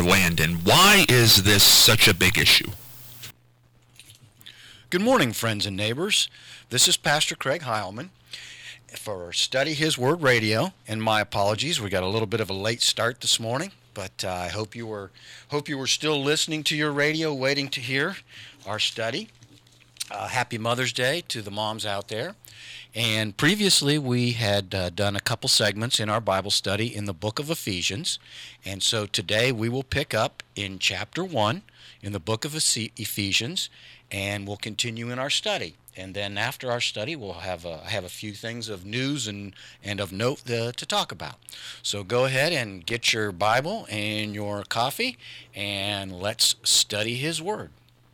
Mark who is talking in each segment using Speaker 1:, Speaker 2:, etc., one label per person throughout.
Speaker 1: Landon. Why is this such a big issue?
Speaker 2: Good morning, friends and neighbors. This is Pastor Craig Heilman for Study His Word Radio, and my apologies. We got a little bit of a late start this morning, but I hope you were still listening to your radio, waiting to hear our study. Happy Mother's Day to the moms out there. And previously we had done a couple segments in our Bible study in the book of Ephesians, and so today we will pick up in chapter 1 in the book of Ephesians, and we'll continue in our study. And then after our study, we'll have a few things of news and of note to talk about. So go ahead and get your Bible and your coffee, and let's study His Word.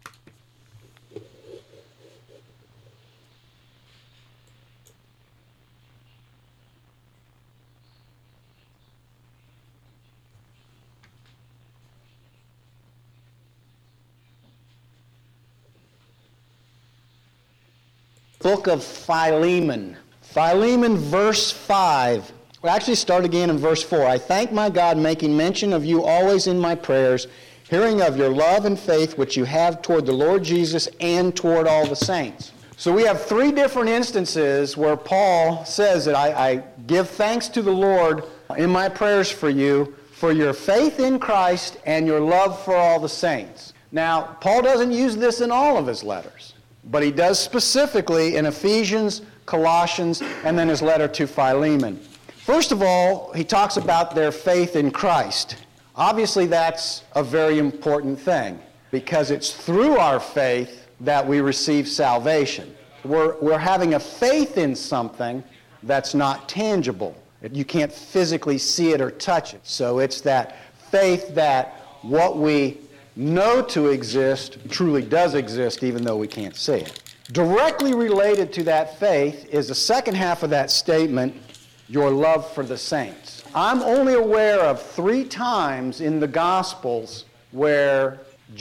Speaker 3: Book of Philemon. Philemon, verse 5. We'll actually start again in verse 4. I thank my God, making mention of you always in my prayers, hearing of your love and faith which you have toward the Lord Jesus and toward all the saints. So we have three different instances where Paul says that I give thanks to the Lord in my prayers for you, for your faith in Christ and your love for all the saints. Now, Paul doesn't use this in all of his letters, but he does specifically in Ephesians, Colossians, and then his letter to Philemon. First of all, he talks about their faith in Christ. Obviously, that's a very important thing because it's through our faith that we receive salvation. We're having a faith in something that's not tangible. You can't physically see it or touch it. So it's that faith that what we know to exist truly does exist, even though we can't see it. Directly related to that faith is the second half of that statement, your love for the saints. I'm only aware of 3 times in the Gospels where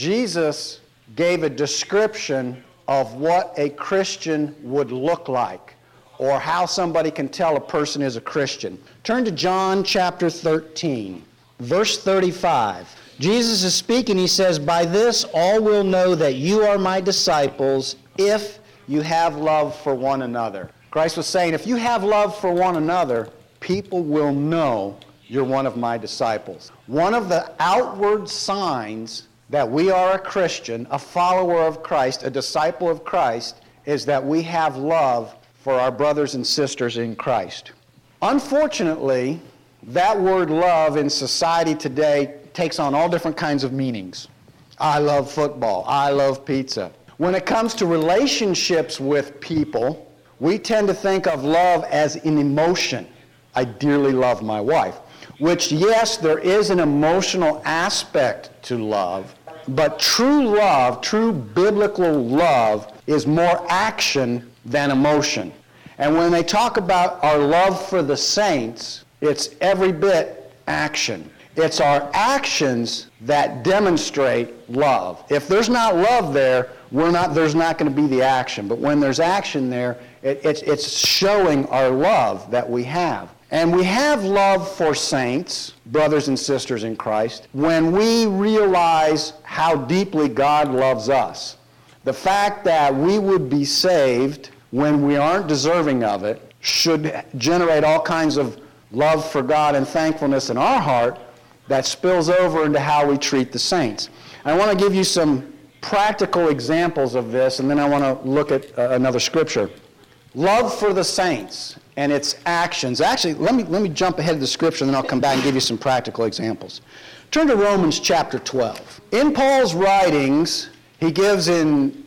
Speaker 3: Jesus gave a description of what a Christian would look like, or how somebody can tell a person is a Christian. Turn to John chapter 13, verse 35. Jesus is speaking. He says, by this all will know that you are my disciples if you have love for one another. Christ was saying, if you have love for one another, people will know you're one of my disciples. One of the outward signs that we are a Christian, a follower of Christ, a disciple of Christ, is that we have love for our brothers and sisters in Christ. Unfortunately, that word love in society today takes on all different kinds of meanings. I love football. I love pizza. When it comes to relationships with people, we tend to think of love as an emotion. I dearly love my wife. Which, yes, there is an emotional aspect to love, but true love, true biblical love, is more action than emotion. And when they talk about our love for the saints, it's every bit action. It's our actions that demonstrate love. If there's not love there, there's not going to be the action. But when there's action there, it's showing our love that we have. And we have love for saints, brothers and sisters in Christ, when we realize how deeply God loves us. The fact that we would be saved when we aren't deserving of it should generate all kinds of love for God and thankfulness in our heart that spills over into how we treat the saints. I want to give you some practical examples of this, and then I want to look at another scripture. Love for the saints and its actions. Actually, let me jump ahead of the scripture, and then I'll come back and give you some practical examples. Turn to Romans chapter 12. In Paul's writings, he gives in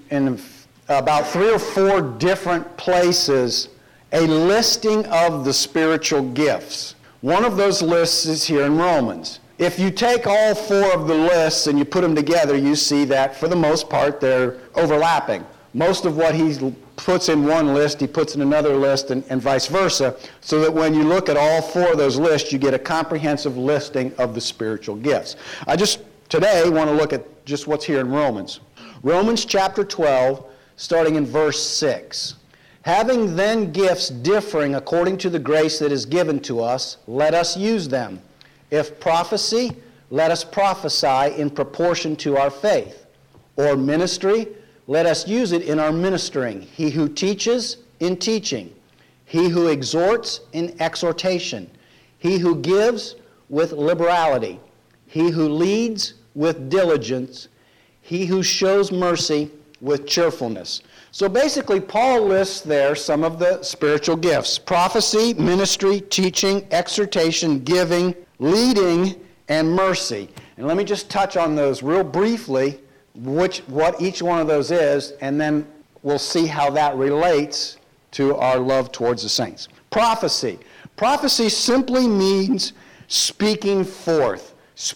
Speaker 3: about 3 or 4 different places a listing of the spiritual gifts. One of those lists is here in Romans. If you take all 4 of the lists and you put them together, you see that for the most part they're overlapping. Most of what he puts in one list, he puts in another list, and vice versa, so that when you look at all 4 of those lists, you get a comprehensive listing of the spiritual gifts. I just today want to look at just what's here in Romans. Romans chapter 12, starting in verse 6. Having then gifts differing according to the grace that is given to us, let us use them. If prophecy, let us prophesy in proportion to our faith. Or ministry, let us use it in our ministering. He who teaches, in teaching. He who exhorts, in exhortation. He who gives, with liberality. He who leads, with diligence. He who shows mercy, with cheerfulness. So basically, Paul lists there some of the spiritual gifts: prophecy, ministry, teaching, exhortation, giving, leading, and mercy. And let me just touch on those real briefly, what each one of those is, and then we'll see how that relates to our love towards the saints. Prophecy. Prophecy simply means speaking forth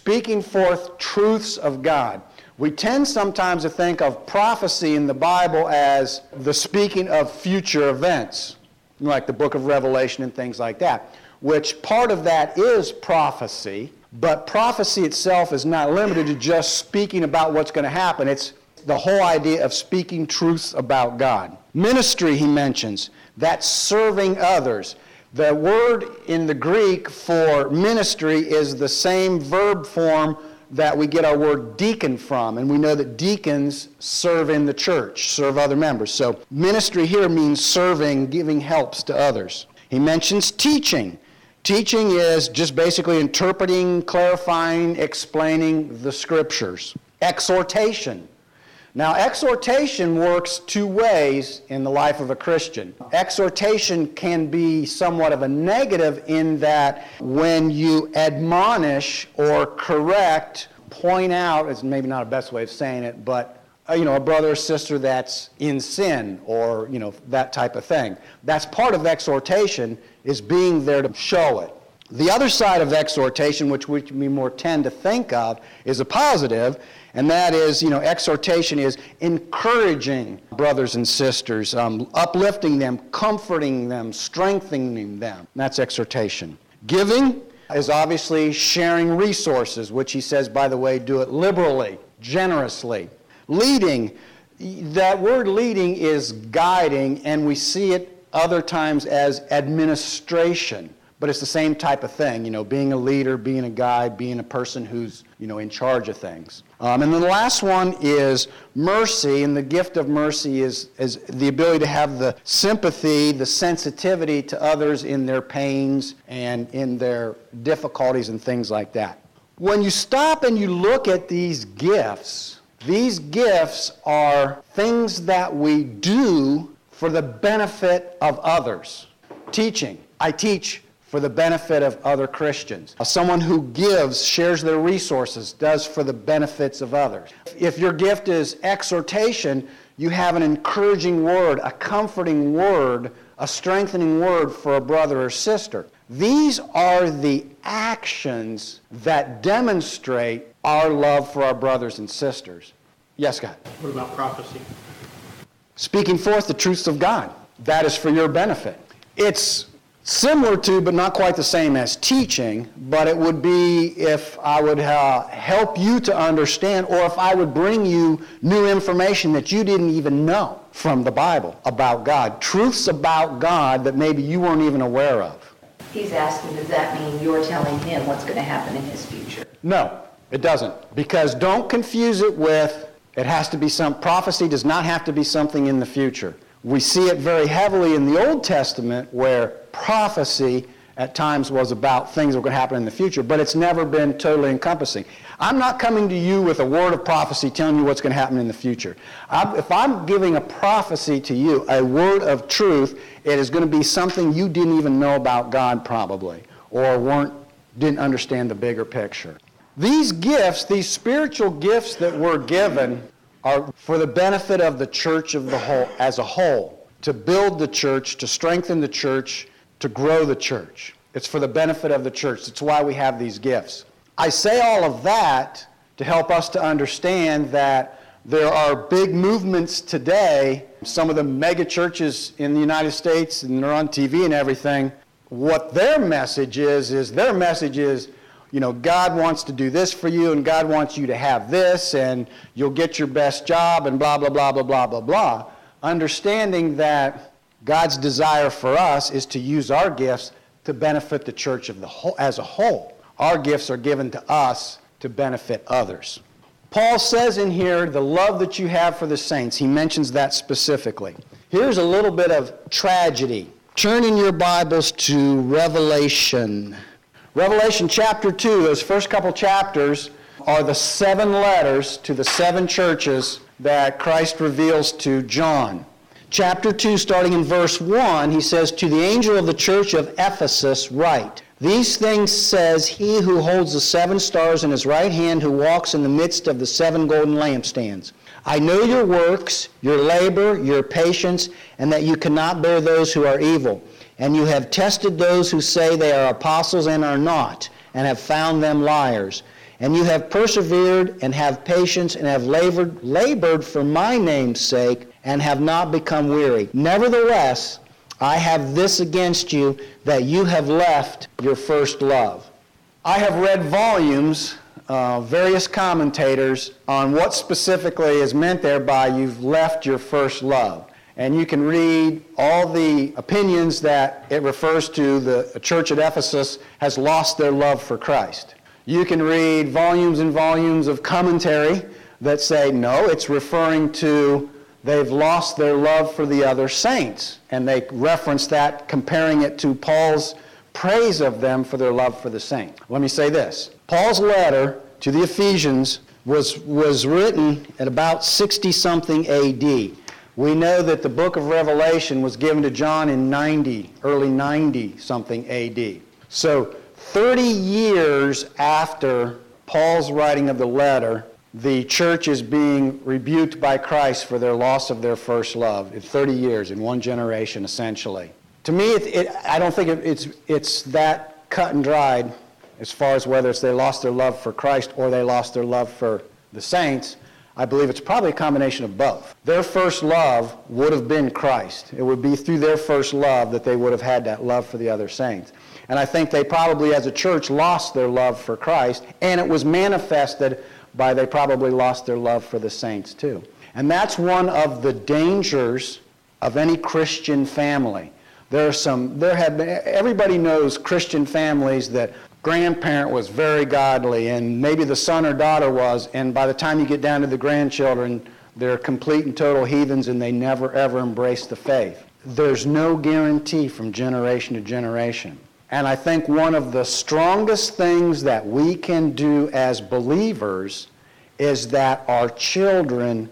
Speaker 3: truths of God. We tend sometimes to think of prophecy in the Bible as the speaking of future events, like the book of Revelation and things like that, which part of that is prophecy, but prophecy itself is not limited to just speaking about what's going to happen. It's the whole idea of speaking truths about God. Ministry, he mentions, that's serving others. The word in the Greek for ministry is the same verb form that we get our word deacon from, and we know that deacons serve in the church, serve other members. So ministry here means serving, giving helps to others. He mentions teaching. Teaching is just basically interpreting, clarifying, explaining the scriptures. Exhortation. Now, exhortation works two ways in the life of a Christian. Exhortation can be somewhat of a negative in that when you admonish or correct, point out, is maybe not a best way of saying it, but a brother or sister that's in sin or, that type of thing. That's part of exhortation, is being there to show it. The other side of exhortation, which we more tend to think of, is a positive, and that is, exhortation is encouraging brothers and sisters, uplifting them, comforting them, strengthening them. That's exhortation. Giving is obviously sharing resources, which he says, by the way, do it liberally, generously. Leading, that word leading is guiding, and we see it other times as administration. But it's the same type of thing, being a leader, being a guide, being a person who's, in charge of things. And then the last one is mercy, and the gift of mercy is the ability to have the sympathy, the sensitivity to others in their pains and in their difficulties and things like that. When you stop and you look at these gifts are things that we do for the benefit of others. Teaching. I teach for the benefit of other Christians. Someone who gives, shares their resources, does for the benefits of others. If your gift is exhortation, you have an encouraging word, a comforting word, a strengthening word for a brother or sister. These are the actions that demonstrate our love for our brothers and sisters. Yes, Scott?
Speaker 4: What about prophecy?
Speaker 3: Speaking forth the truths of God. That is for your benefit. It's similar to, but not quite the same as teaching, but it would be if I would help you to understand, or if I would bring you new information that you didn't even know from the Bible about God, truths about God that maybe you weren't even aware of.
Speaker 5: He's asking, does that mean you're telling him what's going to happen in his future?
Speaker 3: No, it doesn't. Because don't confuse it with, it has to be prophecy does not have to be something in the future. We see it very heavily in the Old Testament where prophecy at times was about things that were going to happen in the future, but it's never been totally encompassing. I'm not coming to you with a word of prophecy telling you what's going to happen in the future. If I'm giving a prophecy to you, a word of truth, it is going to be something you didn't even know about God probably, or didn't understand the bigger picture. These gifts, these spiritual gifts that we're given, are for the benefit of the church as a whole, to build the church, to strengthen the church, to grow the church. It's for the benefit of the church. That's why we have these gifts. I say all of that to help us to understand that there are big movements today, some of the mega churches in the United States, and they're on TV and everything. What their message is God wants to do this for you, and God wants you to have this, and you'll get your best job, and blah, blah, blah, blah, blah, blah, blah. Understanding that God's desire for us is to use our gifts to benefit the church as a whole. Our gifts are given to us to benefit others. Paul says in here, the love that you have for the saints. He mentions that specifically. Here's a little bit of tragedy. Turn in your Bibles to Revelation. Revelation chapter 2, those first couple chapters are the 7 letters to the 7 churches that Christ reveals to John. Chapter 2, starting in verse 1, he says, "To the angel of the church of Ephesus write, these things says he who holds the 7 stars in his right hand, who walks in the midst of the 7 golden lampstands. I know your works, your labor, your patience, and that you cannot bear those who are evil. And you have tested those who say they are apostles and are not, and have found them liars. And you have persevered and have patience and have labored for my name's sake and have not become weary. Nevertheless, I have this against you, that you have left your first love." I have read volumes, various commentators, on what specifically is meant there by "you've left your first love." And you can read all the opinions that it refers to the church at Ephesus has lost their love for Christ. You can read volumes and volumes of commentary that say, no, it's referring to they've lost their love for the other saints. And they reference that, comparing it to Paul's praise of them for their love for the saints. Let me say this. Paul's letter to the Ephesians was written at about 60-something A.D. We know that the book of Revelation was given to John in early 90-something A.D. So 30 years after Paul's writing of the letter, the church is being rebuked by Christ for their loss of their first love. In 30 years, in one generation, essentially. To me, I don't think it's that cut and dried as far as whether it's they lost their love for Christ or they lost their love for the saints. I believe it's probably a combination of both. Their first love would have been Christ. It would be through their first love that they would have had that love for the other saints. And I think they probably, as a church, lost their love for Christ, and it was manifested by they probably lost their love for the saints too. And that's one of the dangers of any Christian family. Everybody knows Christian families that grandparent was very godly, and maybe the son or daughter was, and by the time you get down to the grandchildren, they're complete and total heathens, and they never ever embrace the faith. There's no guarantee from generation to generation. And I think one of the strongest things that we can do as believers is that our children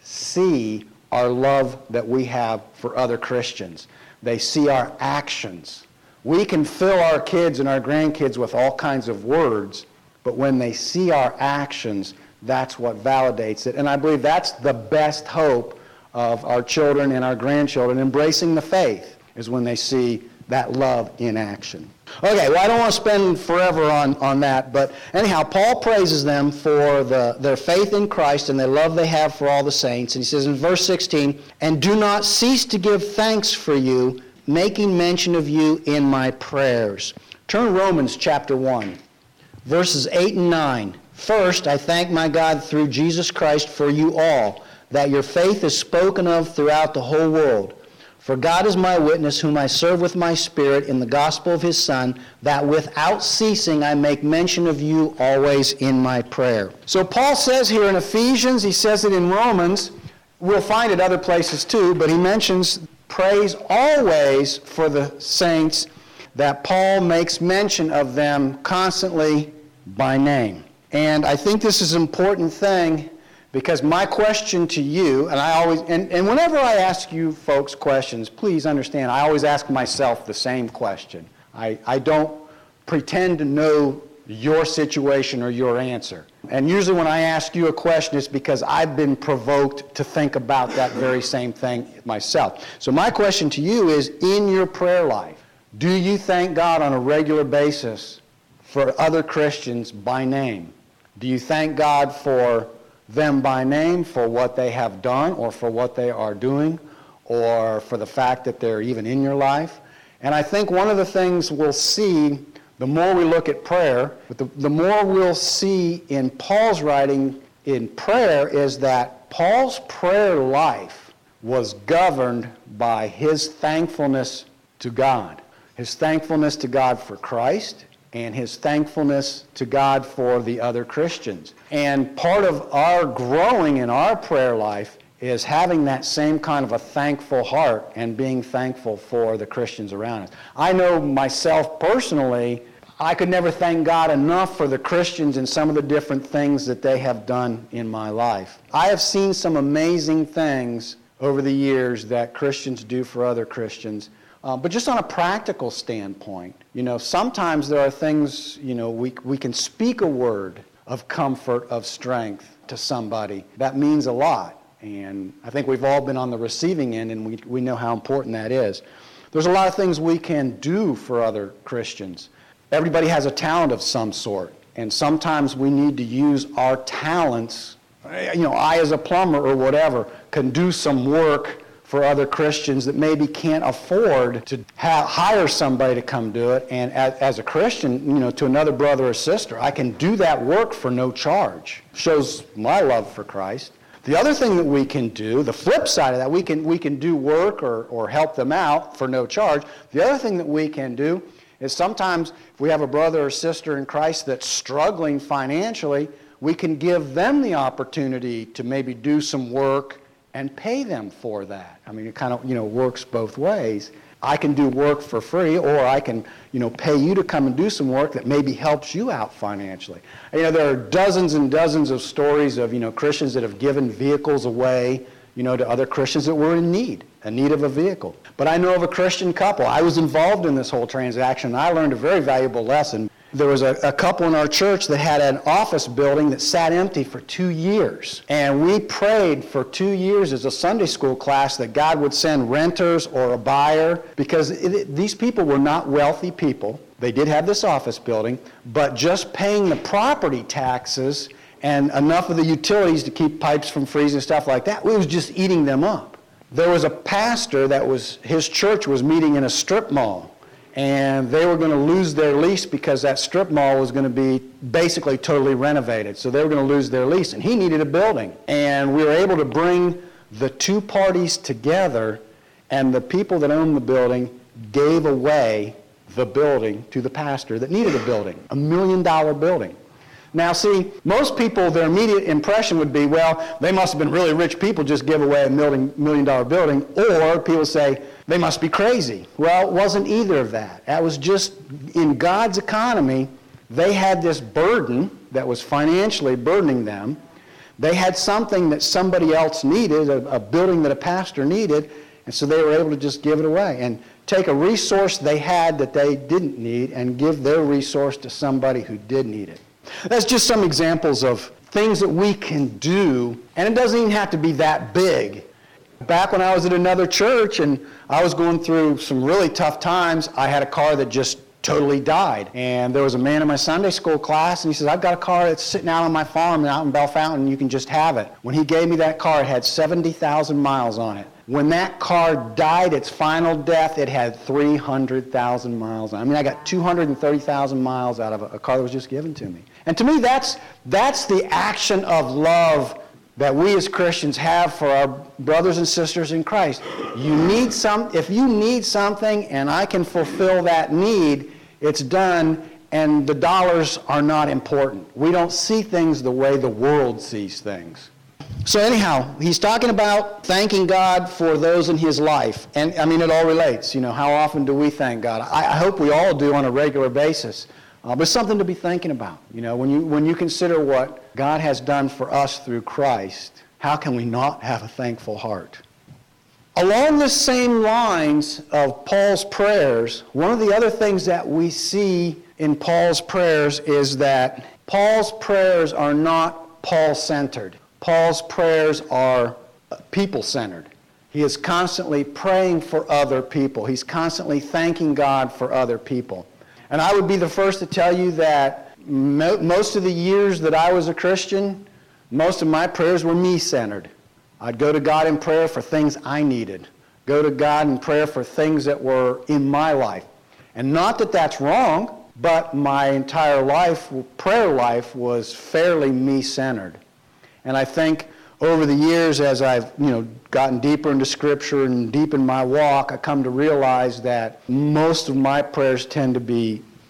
Speaker 3: see our love that we have for other Christians. They see our actions. We can fill our kids and our grandkids with all kinds of words, but when they see our actions, that's what validates it. And I believe that's the best hope of our children and our grandchildren embracing the faith, is when they see that love in action. Okay, well, I don't want to spend forever on that, but anyhow, Paul praises them for their faith in Christ and the love they have for all the saints. And he says in verse 16, "And do not cease to give thanks for you, making mention of you in my prayers." Turn to Romans chapter 1, verses 8 and 9. "First, I thank my God through Jesus Christ for you all, that your faith is spoken of throughout the whole world. For God is my witness, whom I serve with my spirit in the gospel of his Son, that without ceasing I make mention of you always in my prayer." So Paul says here in Ephesians, he says it in Romans, we'll find it other places too, but he mentions praise always for the saints, that Paul makes mention of them constantly by name. And I think this is an important thing, because my question to you, and whenever I ask you folks questions, please understand, I always ask myself the same question. I don't pretend to know your situation or your answer. And usually when I ask you a question, it's because I've been provoked to think about that very same thing myself. So my question to you is, in your prayer life, do you thank God on a regular basis for other Christians by name? Do you thank God for them by name, for what they have done or for what they are doing, or for the fact that they're even in your life? And I think one of the things we'll see, the more we look at prayer, but the more we'll see in Paul's writing in prayer, is that Paul's prayer life was governed by his thankfulness to God. His thankfulness to God for Christ, and his thankfulness to God for the other Christians. And part of our growing in our prayer life is having that same kind of a thankful heart and being thankful for the Christians around us. I know myself personally, I could never thank God enough for the Christians and some of the different things that they have done in my life. I have seen some amazing things over the years that Christians do for other Christians. But just on a practical standpoint, sometimes there are things, we can speak a word of comfort, of strength to somebody. That means a lot. And I think we've all been on the receiving end, and we know how important that is. There's a lot of things we can do for other Christians. Everybody has a talent of some sort, and sometimes we need to use our talents. I as a plumber or whatever can do some work for other Christians that maybe can't afford to hire somebody to come do it. And as a Christian, to another brother or sister, I can do that work for no charge. Shows my love for Christ. The other thing that we can do, the flip side of that, we can do work or help them out for no charge. The other thing that we can do is sometimes if we have a brother or sister in Christ that's struggling financially, we can give them the opportunity to maybe do some work and pay them for that. I mean, it kind of, works both ways. I can do work for free, or I can, pay you to come and do some work that maybe helps you out financially. There are dozens and dozens of stories of, Christians that have given vehicles away, to other Christians that were in need of a vehicle. But I know of a Christian couple. I was involved in this whole transaction, and I learned a very valuable lesson. There was a couple in our church that had an office building that sat empty for 2 years. And we prayed for 2 years as a Sunday school class that God would send renters or a buyer, because these people were not wealthy people. They did have this office building, but just paying the property taxes and enough of the utilities to keep pipes from freezing and stuff like that, it was just eating them up. There was a pastor his church was meeting in a strip mall. And they were going to lose their lease because that strip mall was going to be basically totally renovated. So they were going to lose their lease. And he needed a building. And we were able to bring the two parties together, and the people that owned the building gave away the building to the pastor that needed a building, $1 million building. Now, see, most people, their immediate impression would be, well, they must have been really rich people, just give away a $1 million building. Or people say, they must be crazy. Well, it wasn't either of that. That was just, in God's economy, they had this burden that was financially burdening them. They had something that somebody else needed, a building that a pastor needed, and so they were able to just give it away and take a resource they had that they didn't need and give their resource to somebody who did need it. That's just some examples of things that we can do, and it doesn't even have to be that big. Back when I was at another church and I was going through some really tough times, I had a car that just totally died. And there was a man in my Sunday school class, and he says, I've got a car that's sitting out on my farm out in Bellefontaine, you can just have it. When he gave me that car, it had 70,000 miles on it. When that car died its final death, it had 300,000 miles on it. I mean, I got 230,000 miles out of a car that was just given to me. And to me, that's the action of love that we as Christians have for our brothers and sisters in Christ. If you need something and I can fulfill that need, it's done, and the dollars are not important. We don't see things the way the world sees things. So anyhow, he's talking about thanking God for those in his life. And I mean, it all relates. How often do we thank God? I hope we all do on a regular basis. But it's something to be thinking about. When you consider what God has done for us through Christ, how can we not have a thankful heart? Along the same lines of Paul's prayers, one of the other things that we see in Paul's prayers is that Paul's prayers are not Paul-centered. Paul's prayers are people-centered. He is constantly praying for other people. He's constantly thanking God for other people. And I would be the first to tell you that most of the years that I was a Christian, most of my prayers were me-centered. I'd go to God in prayer for things I needed. Go to God in prayer for things that were in my life. And not that that's wrong, but my entire prayer life was fairly me-centered. And I think over the years, as I've gotten deeper into Scripture and deep in my walk, I come to realize that most of my prayers tend to be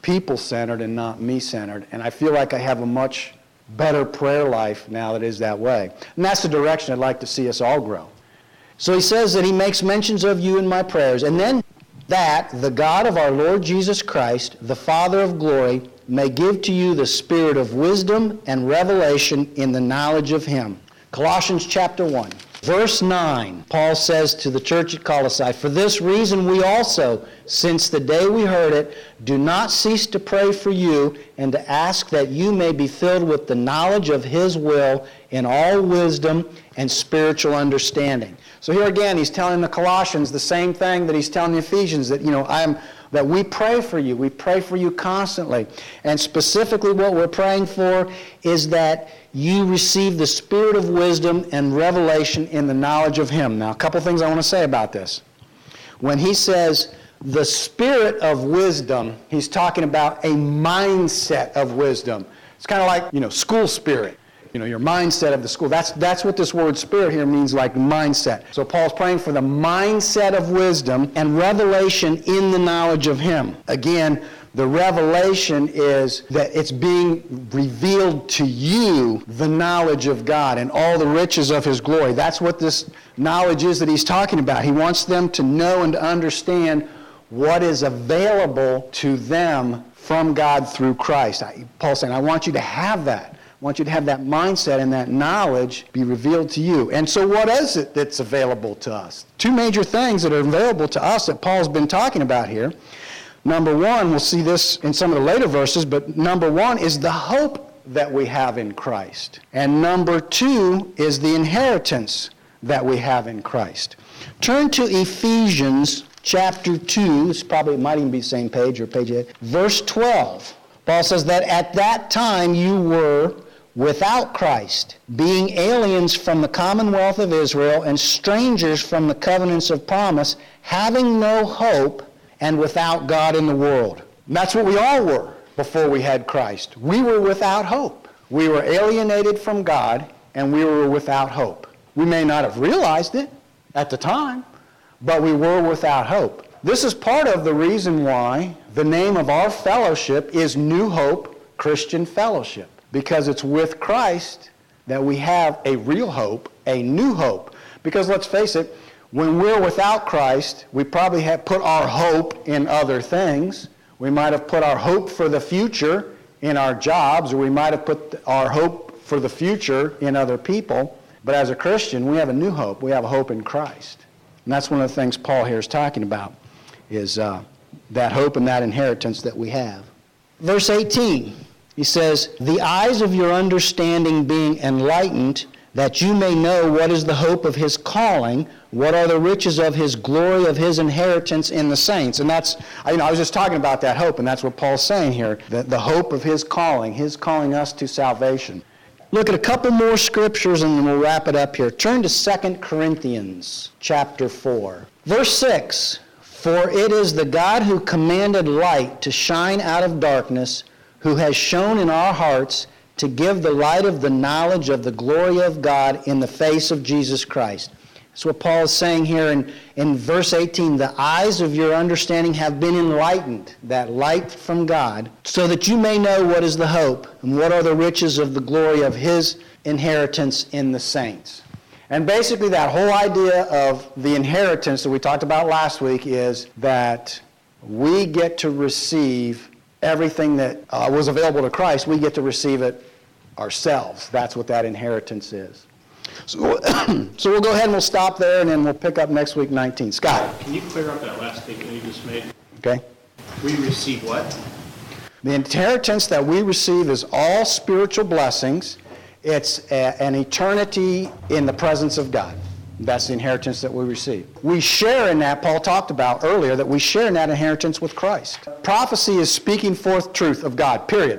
Speaker 3: people-centered and not me-centered. And I feel like I have a much better prayer life now that is that way. And that's the direction I'd like to see us all grow. So he says that he makes mentions of you in my prayers. And then that the God of our Lord Jesus Christ, the Father of glory, may give to you the spirit of wisdom and revelation in the knowledge of him. Colossians chapter 1. Verse 9, Paul says to the church at Colossae, for this reason we also, since the day we heard it, do not cease to pray for you and to ask that you may be filled with the knowledge of his will in all wisdom and spiritual understanding. So here again, he's telling the Colossians the same thing that he's telling the Ephesians, that, that we pray for you. We pray for you constantly. And specifically what we're praying for is that you receive the spirit of wisdom and revelation in the knowledge of him. Now, a couple things I want to say about this. When he says the spirit of wisdom, he's talking about a mindset of wisdom. It's kind of like, school spirit. Your mindset of the school. That's what this word spirit here means, like mindset. So Paul's praying for the mindset of wisdom and revelation in the knowledge of him. Again, the revelation is that it's being revealed to you, the knowledge of God and all the riches of his glory. That's what this knowledge is that he's talking about. He wants them to know and to understand what is available to them from God through Christ. Paul's saying, I want you to have that. I want you to have that mindset and that knowledge be revealed to you. And so what is it that's available to us? Two major things that are available to us that Paul's been talking about here. Number one, we'll see this in some of the later verses, but number one is the hope that we have in Christ. And number two is the inheritance that we have in Christ. Turn to Ephesians chapter 2. This probably might even be the same page or page 8. Verse 12. Paul says that at that time you were without Christ, being aliens from the commonwealth of Israel and strangers from the covenants of promise, having no hope and without God in the world. And that's what we all were before we had Christ. We were without hope. We were alienated from God, and we were without hope. We may not have realized it at the time, but we were without hope. This is part of the reason why the name of our fellowship is New Hope Christian Fellowship, because it's with Christ that we have a real hope, a new hope. Because let's face it, when we're without Christ, we probably have put our hope in other things. We might have put our hope for the future in our jobs, or we might have put our hope for the future in other people. But as a Christian, we have a new hope. We have a hope in Christ. And that's one of the things Paul here is talking about, is that hope and that inheritance that we have. Verse 18, he says, the eyes of your understanding being enlightened, that you may know what is the hope of his calling, what are the riches of his glory, of his inheritance in the saints. And that's, I was just talking about that hope, and that's what Paul's saying here, the hope of his calling us to salvation. Look at a couple more scriptures and then we'll wrap it up here. Turn to 2 Corinthians chapter 4. Verse 6, for it is the God who commanded light to shine out of darkness, who has shone in our hearts to give the light of the knowledge of the glory of God in the face of Jesus Christ. That's what Paul is saying here in verse 18. The eyes of your understanding have been enlightened, that light from God, so that you may know what is the hope and what are the riches of the glory of his inheritance in the saints. And basically that whole idea of the inheritance that we talked about last week is that we get to receive everything that was available to Christ. We get to receive it ourselves. That's what that inheritance is. So we'll go ahead and we'll stop there, and then we'll pick up next week 19. Scott.
Speaker 4: Can you clear up that last statement you just made?
Speaker 3: Okay.
Speaker 4: We receive what?
Speaker 3: The inheritance that we receive is all spiritual blessings. It's an eternity in the presence of God. That's the inheritance that we receive. We share in that, Paul talked about earlier, that we share in that inheritance with Christ. Prophecy is speaking forth truth of God, period.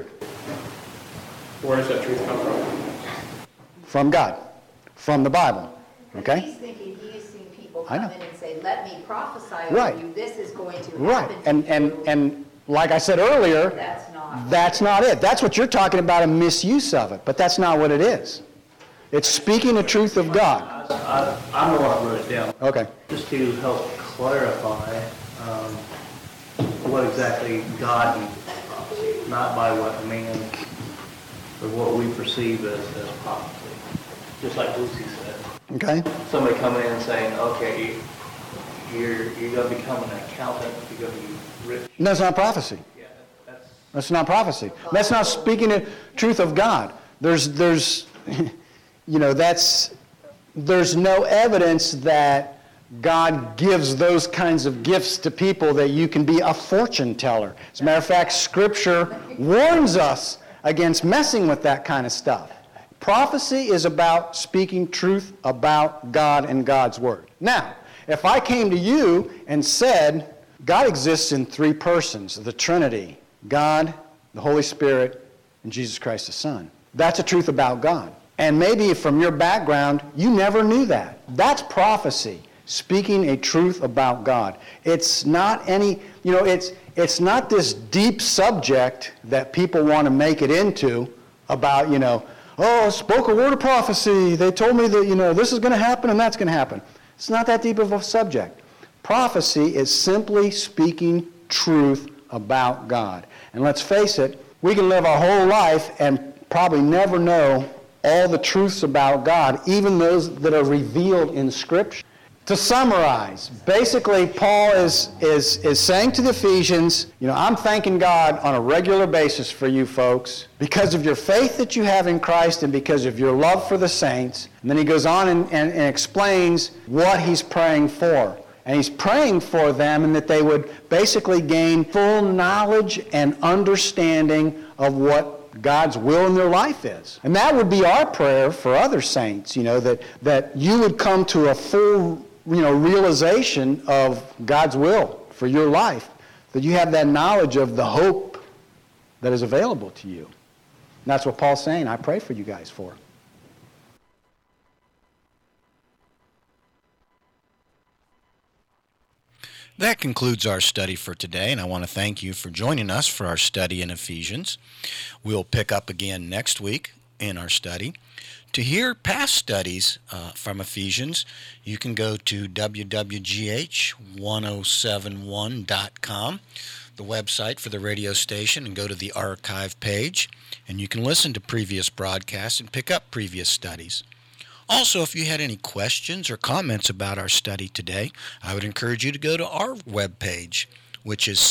Speaker 4: Where does that truth come from?
Speaker 3: From God. From the Bible. Okay?
Speaker 5: He's thinking he has seen people come in and say, let me prophesy over
Speaker 3: Right.
Speaker 5: you. This is going to
Speaker 3: Right.
Speaker 5: happen to you.
Speaker 3: And like I said earlier, that's not it. That's what you're talking about, a misuse of it. But that's not what it is. It's speaking the truth of God.
Speaker 6: I'm the one who wrote it down.
Speaker 3: Okay.
Speaker 6: Just to help clarify what exactly God means by not by what man or what we perceive as prophecy. Just like Lucy said.
Speaker 3: Okay?
Speaker 6: Somebody coming in and saying, okay, you're going to become an accountant, you're going to be rich.
Speaker 3: No, that's not prophecy.
Speaker 6: Yeah,
Speaker 3: That's not prophecy. That's not speaking the truth of God. There's there's no evidence that God gives those kinds of gifts to people that you can be a fortune teller. As a matter of fact, Scripture warns us against messing with that kind of stuff. Prophecy is about speaking truth about God and God's Word. Now, if I came to you and said, God exists in three persons, the Trinity, God, the Holy Spirit, and Jesus Christ the Son. That's a truth about God. And maybe from your background, you never knew that. That's prophecy, speaking a truth about God. It's not it's not this deep subject that people want to make it into about, I spoke a word of prophecy. They told me that, this is going to happen and that's going to happen. It's not that deep of a subject. Prophecy is simply speaking truth about God. And let's face it, we can live our whole life and probably never know all the truths about God, even those that are revealed in Scripture. To summarize, basically Paul is saying to the Ephesians, I'm thanking God on a regular basis for you folks because of your faith that you have in Christ and because of your love for the saints. And then he goes on and explains what he's praying for. And he's praying for them and that they would basically gain full knowledge and understanding of what God's will in their life is. And that would be our prayer for other saints, that you would come to a full realization of God's will for your life, that you have that knowledge of the hope that is available to you. And that's what Paul's saying, I pray for you guys for.
Speaker 2: That concludes our study for today, and I want to thank you for joining us for our study in Ephesians. We'll pick up again next week in our study. To hear past studies from Ephesians, you can go to www.1071.com, the website for the radio station, and go to the archive page, and you can listen to previous broadcasts and pick up previous studies. Also, if you had any questions or comments about our study today, I would encourage you to go to our webpage, which is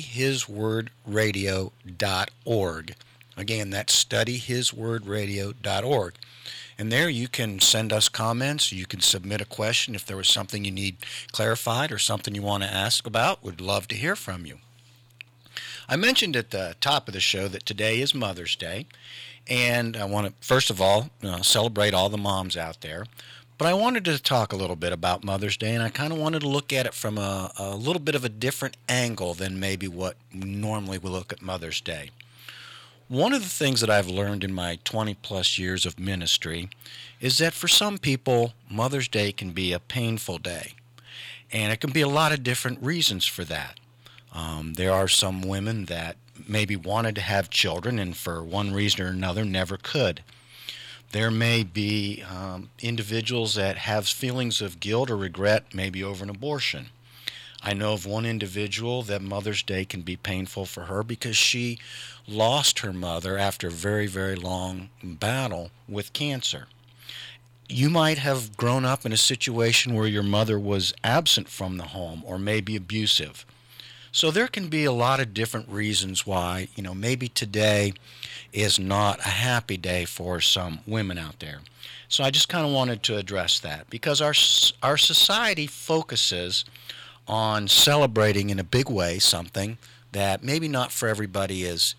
Speaker 2: studyhiswordradio.org. Again, that's studyhiswordradio.org. And there you can send us comments. You can submit a question if there was something you need clarified or something you want to ask about. We'd love to hear from you. I mentioned at the top of the show that today is Mother's Day. And I want to, first of all, celebrate all the moms out there. But I wanted to talk a little bit about Mother's Day, and I kind of wanted to look at it from a little bit of a different angle than maybe what normally we look at Mother's Day. One of the things that I've learned in my 20-plus years of ministry is that for some people, Mother's Day can be a painful day. And it can be a lot of different reasons for that. There are some women that maybe wanted to have children and for one reason or another never could. There may be individuals that have feelings of guilt or regret maybe over an abortion. I know of one individual that Mother's Day can be painful for her because she lost her mother after a very, very long battle with cancer. You might have grown up in a situation where your mother was absent from the home or maybe abusive. So there can be a lot of different reasons why, maybe today is not a happy day for some women out there. So I just kind of wanted to address that because our society focuses on celebrating in a big way something that maybe not for everybody is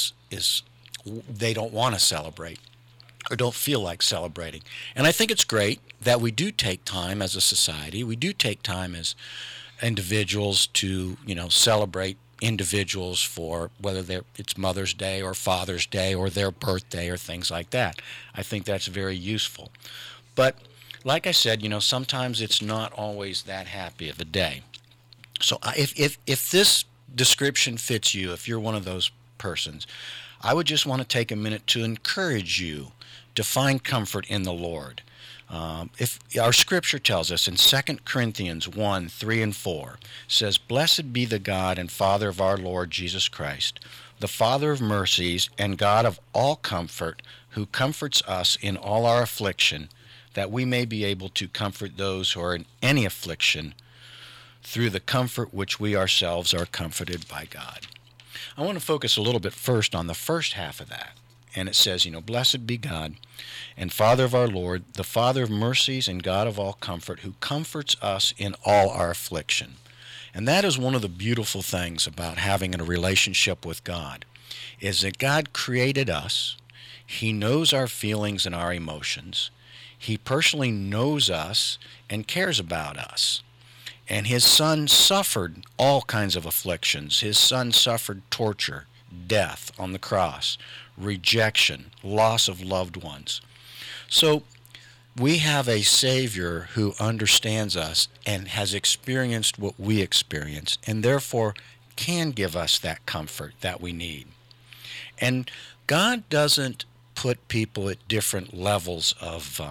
Speaker 2: they don't want to celebrate or don't feel like celebrating. And I think it's great that we do take time as a society, we do take time as individuals to, celebrate individuals for whether it's Mother's Day or Father's Day or their birthday or things like that. I think that's very useful. But like I said, sometimes it's not always that happy of a day. So if this description fits you, if you're one of those persons, I would just want to take a minute to encourage you to find comfort in the Lord. If our scripture tells us in 2 Corinthians 1:3 and 4 says, "Blessed be the God and Father of our Lord Jesus Christ, the Father of mercies and God of all comfort, who comforts us in all our affliction, that we may be able to comfort those who are in any affliction through the comfort which we ourselves are comforted by God. I want to focus a little bit first on the first half of that. And it says, blessed be God and Father of our Lord, the Father of mercies and God of all comfort, who comforts us in all our affliction. And that is one of the beautiful things about having a relationship with God, is that God created us. He knows our feelings and our emotions. He personally knows us and cares about us. And his Son suffered all kinds of afflictions. His Son suffered torture, death on the cross, rejection, loss of loved ones. So we have a Savior who understands us and has experienced what we experienced, and therefore can give us that comfort that we need. And God doesn't put people at different levels of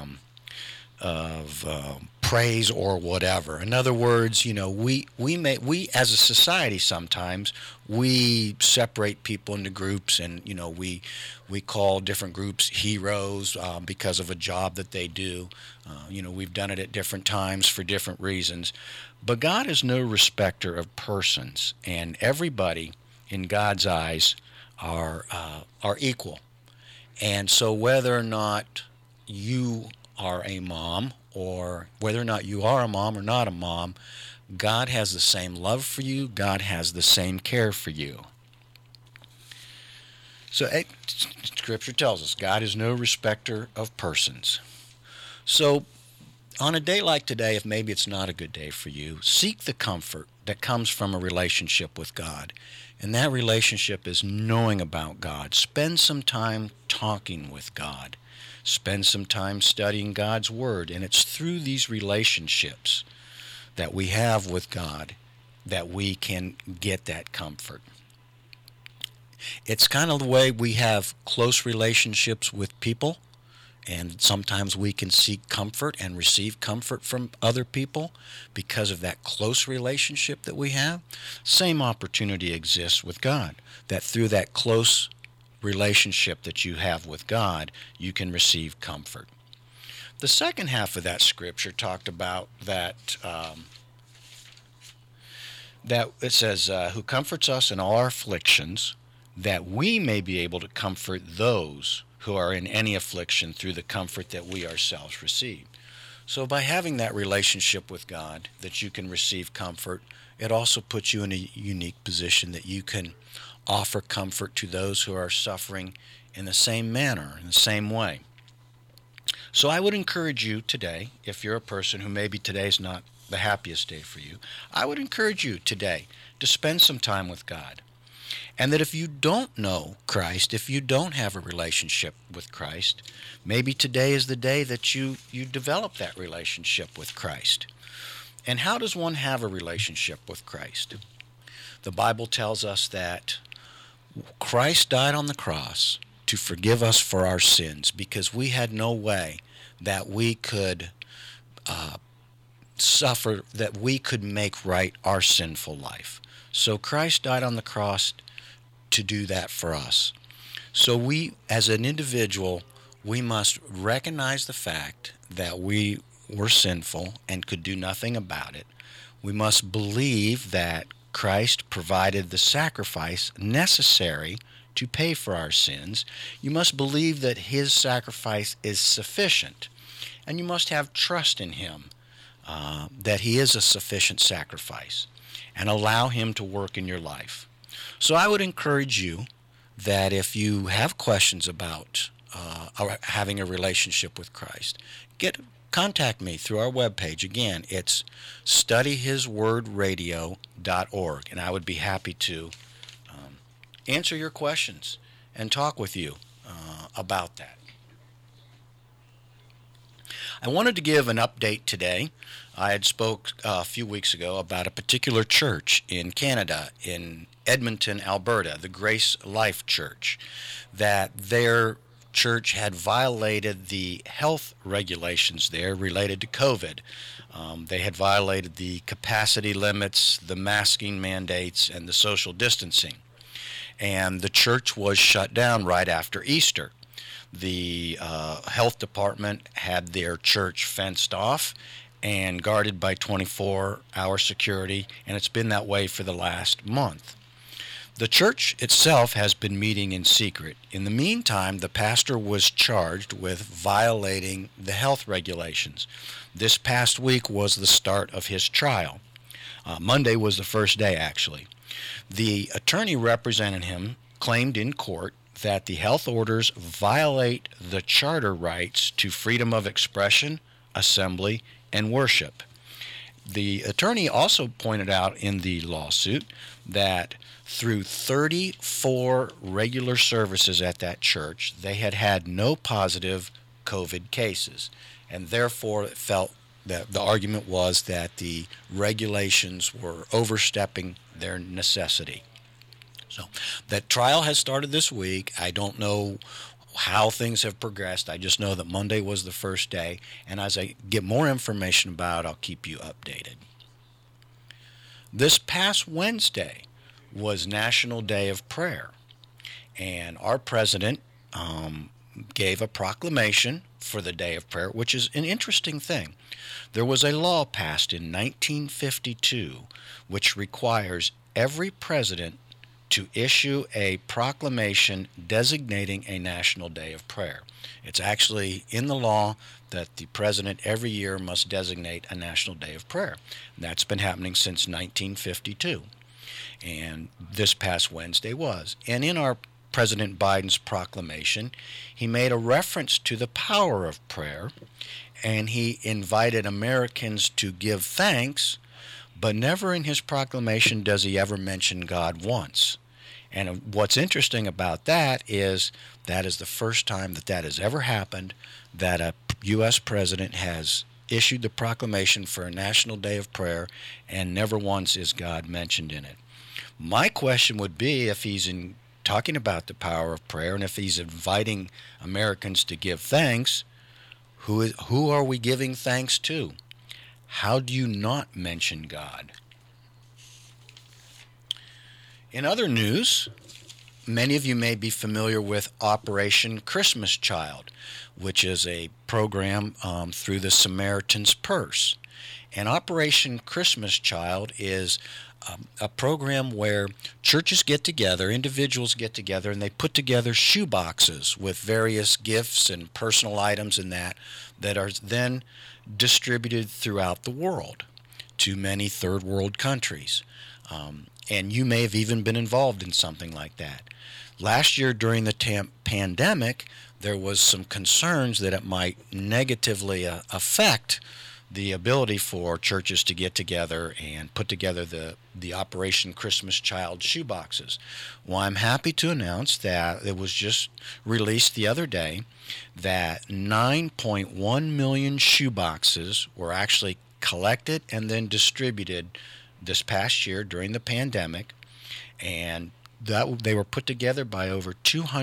Speaker 2: praise or whatever. In other words, we as a society sometimes we separate people into groups, and we call different groups heroes because of a job that they do. We've done it at different times for different reasons. But God is no respecter of persons, and everybody in God's eyes are equal. And so whether or not you are a mom, or whether or not you are a mom or not a mom, God has the same love for you. God has the same care for you. So Scripture tells us God is no respecter of persons. So on a day like today, if maybe it's not a good day for you, seek the comfort that comes from a relationship with God. And that relationship is knowing about God. Spend some time talking with God. Spend some time studying God's Word. And it's through these relationships that we have with God that we can get that comfort. It's kind of the way we have close relationships with people, and sometimes we can seek comfort and receive comfort from other people because of that close relationship that we have. Same opportunity exists with God, that through that close relationship that you have with God, you can receive comfort. The second half of that scripture talked about that it says, who comforts us in all our afflictions, that we may be able to comfort those who are in any affliction through the comfort that we ourselves receive. So by having that relationship with God, that you can receive comfort, it also puts you in a unique position that you can offer comfort to those who are suffering in the same manner, in the same way. So I would encourage you today, if you're a person who maybe today's not the happiest day for you, I would encourage you today to spend some time with God. And that if you don't know Christ, if you don't have a relationship with Christ, maybe today is the day that you develop that relationship with Christ. And how does one have a relationship with Christ? The Bible tells us that Christ died on the cross to forgive us for our sins, because we had no way that we could suffer, that we could make right our sinful life. So Christ died on the cross to do that for us. So we, as an individual, we must recognize the fact that we were sinful and could do nothing about it. We must believe that Christ provided the sacrifice necessary to pay for our sins. You must believe that his sacrifice is sufficient, and you must have trust in him, that he is a sufficient sacrifice, and allow him to work in your life. So I would encourage you that if you have questions about having a relationship with Christ, contact me through our webpage. Again, it's studyhiswordradio.org, and I would be happy to answer your questions and talk with you about that. I wanted to give an update today. I had spoke a few weeks ago about a particular church in Canada, in Edmonton, Alberta, the Grace Life Church, that their church had violated the health regulations there related to COVID. They had violated the capacity limits, the masking mandates, and the social distancing. and the church was shut down right after Easter. The health department had their church fenced off and guarded by 24-hour security, and it's been that way for the last month. The church itself has been meeting in secret. In the meantime, the pastor was charged with violating the health regulations. This past week was the start of his trial. Monday was the first day, actually. The attorney representing him claimed in court that the health orders violate the charter rights to freedom of expression, assembly, and worship. The attorney also pointed out in the lawsuit that through 34 regular services at that church, they had had no positive COVID cases, and therefore it felt that the argument was that the regulations were overstepping their necessity. So that trial has started this week. I don't know how things have progressed. I just know that Monday was the first day, and as I get more information about it, I'll keep you updated. This past Wednesday was National Day of Prayer, and our president gave a proclamation for the Day of Prayer, which is an interesting thing. There was a law passed in 1952 which requires every president to issue a proclamation designating a National Day of Prayer. It's actually in the law that the president every year must designate a National Day of Prayer. And that's been happening since 1952. And this past Wednesday was. And in our President Biden's proclamation, he made a reference to the power of prayer, and he invited Americans to give thanks, but never in his proclamation does he ever mention God once. And what's interesting about that is the first time that has ever happened, that a U.S. president has issued the proclamation for a National Day of Prayer, and never once is God mentioned in it. My question would be, if he's talking about the power of prayer, and if he's inviting Americans to give thanks, who are we giving thanks to? How do you not mention God? In other news, many of you may be familiar with Operation Christmas Child, which is a program through the Samaritan's Purse. And Operation Christmas Child is a program where churches get together, individuals get together, and they put together shoe boxes with various gifts and personal items in that are then distributed throughout the world to many third world countries. And you may have even been involved in something like that. Last year during the pandemic, there was some concerns that it might negatively affect the ability for churches to get together and put together the Operation Christmas Child shoeboxes. Well, I'm happy to announce that it was just released the other day that 9.1 million shoeboxes were actually collected and then distributed this past year during the pandemic, and that they were put together by over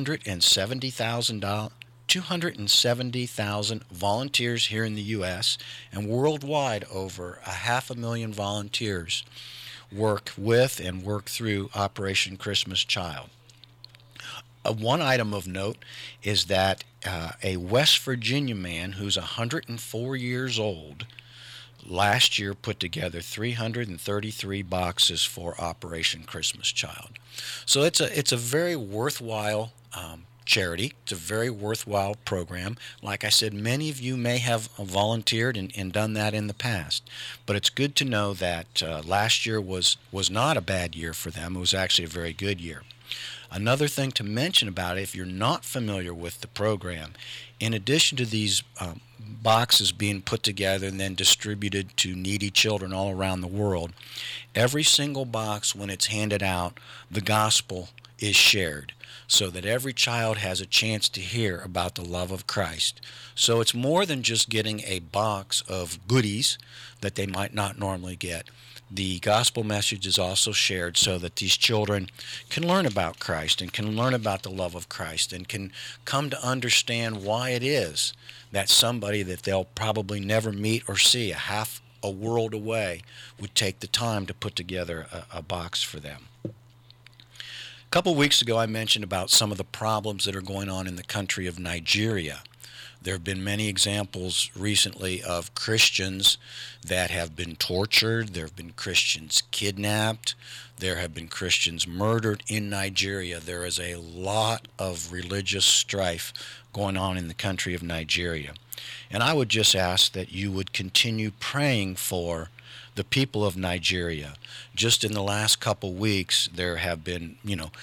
Speaker 2: 270,000 volunteers here in the U.S., and worldwide over 500,000 volunteers work with and work through Operation Christmas Child. One item of note is that a West Virginia man who's 104 years old last year put together 333 boxes for Operation Christmas Child. So it's a very worthwhile charity. It's a very worthwhile program. Like I said, many of you may have volunteered and done that in the past, but it's good to know that last year was not a bad year for them. It was actually a very good year. Another thing to mention about it, if you're not familiar with the program, in addition to these boxes being put together and then distributed to needy children all around the world, every single box, when it's handed out, the gospel is shared so that every child has a chance to hear about the love of Christ. So it's more than just getting a box of goodies that they might not normally get. The gospel message is also shared so that these children can learn about Christ and can learn about the love of Christ and can come to understand why it is that somebody that they'll probably never meet or see half a world away would take the time to put together a box for them. A couple weeks ago, I mentioned about some of the problems that are going on in the country of Nigeria. There have been many examples recently of Christians that have been tortured. There have been Christians kidnapped. There have been Christians murdered in Nigeria. There is a lot of religious strife going on in the country of Nigeria. And I would just ask that you would continue praying for the people of Nigeria. Just in the last couple weeks, there have been,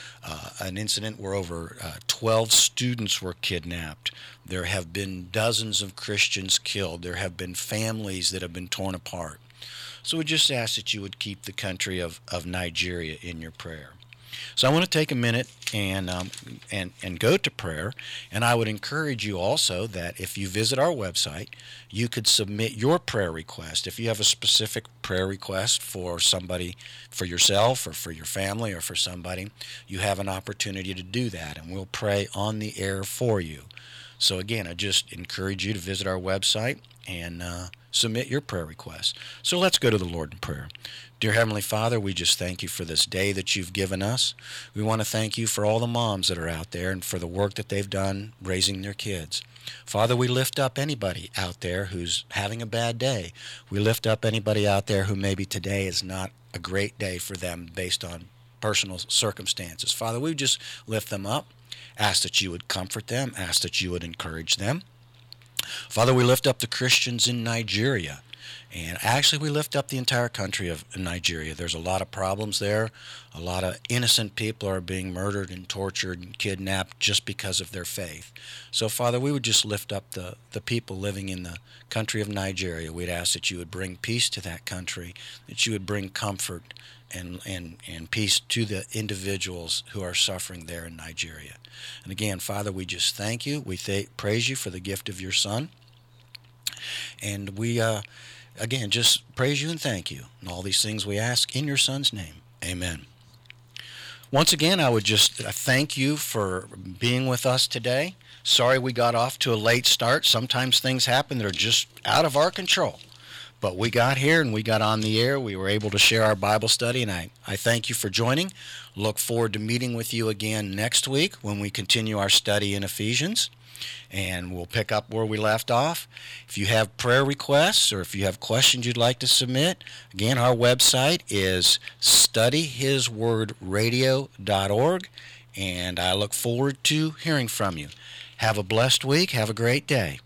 Speaker 2: an incident where over 12 students were kidnapped. There have been dozens of Christians killed. There have been families that have been torn apart. So we just ask that you would keep the country of Nigeria in your prayer. So I want to take a minute and go to prayer, and I would encourage you also that if you visit our website, you could submit your prayer request. If you have a specific prayer request for somebody, for yourself or for your family or for somebody, you have an opportunity to do that, and we'll pray on the air for you. So again, I just encourage you to visit our website and submit your prayer requests. So let's go to the Lord in prayer. Dear Heavenly Father, we just thank you for this day that you've given us. We want to thank you for all the moms that are out there and for the work that they've done raising their kids. Father, we lift up anybody out there who's having a bad day. We lift up anybody out there who maybe today is not a great day for them based on personal circumstances. Father, we just lift them up, ask that you would comfort them, ask that you would encourage them. Father, we lift up the Christians in Nigeria. And actually, we lift up the entire country of Nigeria. There's a lot of problems there. A lot of innocent people are being murdered and tortured and kidnapped just because of their faith. So, Father, we would just lift up the people living in the country of Nigeria. We'd ask that you would bring peace to that country, that you would bring comfort and peace to the individuals who are suffering there in Nigeria. And again, Father, we just thank you. We praise you for the gift of your Son. And we again, just praise you and thank you. And all these things we ask in your Son's name. Amen. Once again, I would just thank you for being with us today. Sorry we got off to a late start. Sometimes things happen that are just out of our control. But we got here and we got on the air. We were able to share our Bible study, and I thank you for joining. Look forward to meeting with you again next week when we continue our study in Ephesians. And we'll pick up where we left off. If you have prayer requests or if you have questions you'd like to submit, again, our website is studyhiswordradio.org, and I look forward to hearing from you. Have a blessed week. Have a great day.